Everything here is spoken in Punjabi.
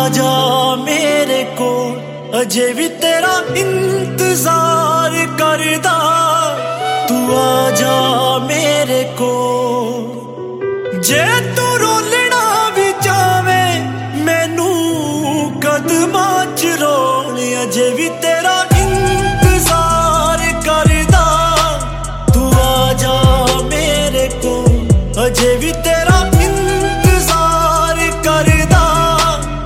जा मेरे को अजे भी तेरा इंतजार करदा तू आ जा मेरे को जे तू